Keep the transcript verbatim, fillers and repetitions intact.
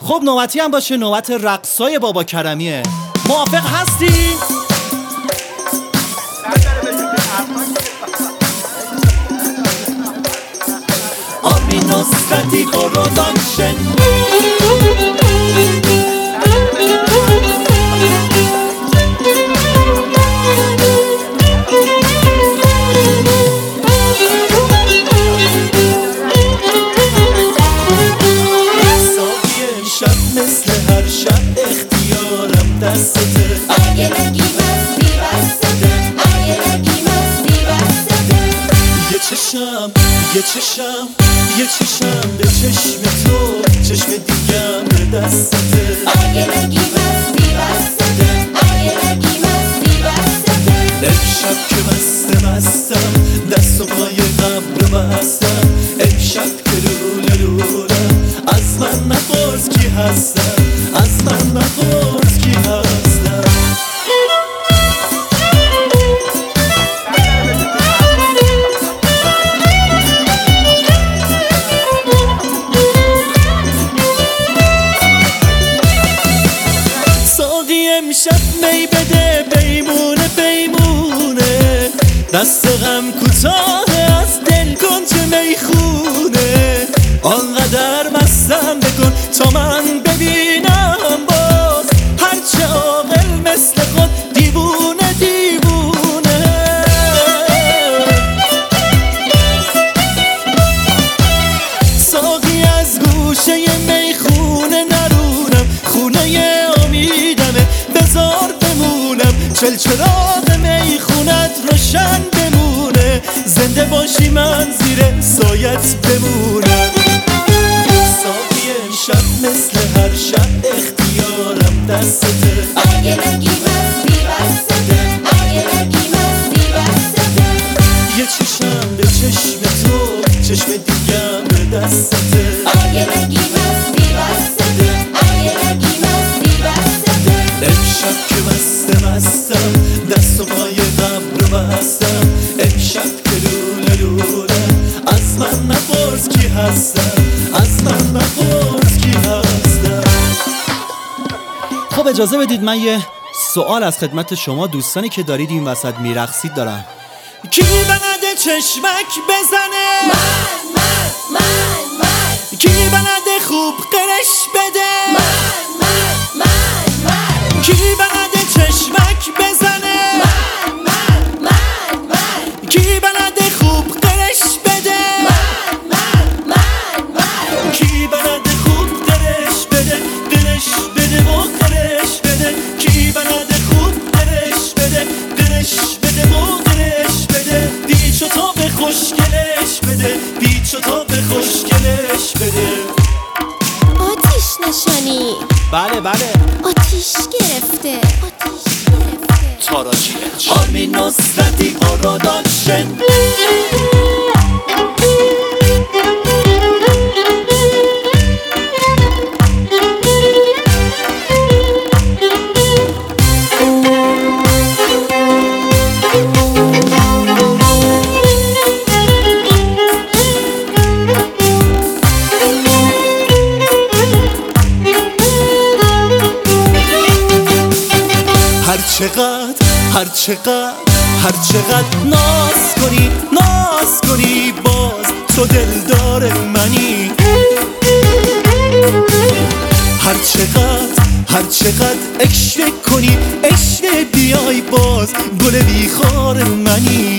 خب نوبتی هم باشه، نوبت رقصای بابا کرمیه. موافق هستی؟ آبی نصرتی پروداکشن. مثل هر شب اختیارم دستته، اگه نگی مستی بستته، اگه نگی مستی بستته. یه چشم یه چشم یه چشم به چشم تو، چشم دیگم به دستته، اگه نگی مستی بستته، اگه نگی مستی بستته. امشب که بسته بستم دست و پای قبر بستم، امشب که لوله لولم از من نپرس کی هستم، از من نپرس کی هستم. ساقی امشب می بده بیمونه بیمونه، دست غم کوتاه از دل کن چه میخونه، آنقدر مستم بکن تا من ببینم باز، هرچه عاقل مثل خود دیوونه دیوونه. ساقی از گوشه میخونه نرونم، خونه امیدمه بذار بمونم، چل چراغ میخونت روشن بمونه، زنده باشی من زیر سایت بمونم. ساقی امشب مثل هر شب اختیارم دستته، اگه نگی مستی بستته، اگه نگی مستی بستته. یه چشم به چشم تو، چشم دیگم به دستته، اگه نگی مستی بستته، اگه نگی مستی بستته. امشب که بسته بستم دست و پای قبر بستم، امشب که لوله لولم از من نپرس کی هستم، از من نپرس کی هستم. خب اجازه بدید من یه سوال از خدمت شما دوستانی که دارید این وسط میرقصید دارم. کی بلده چشمک بزنه؟ من من من من. کی بلده خوب قرش بده؟ من من من من. کی بلده چشمک بزنه؟ من من من من. کی بلده خوب قرش بده؟ من من من من. کی بلده خوب قرش بده، قرش بده و قرش بده، کی بلده خوب قرش بده، قرش بده و قرش بده، پیچ و تا به خوشگلش بده، پیچ و تا به خوشگلش بده. آتیش نشانی. بله بله آتیش گرفته. آتیش گرفته. تاراجیش آرمی نصرتی پروداکشن. هر چقدر هر چقدر هر چقدر ناز کنی ناز کنی باز تو دلدار منی، هر چقدر هر چقدر عشق کنی عشق بیای باز گل بیخار منی.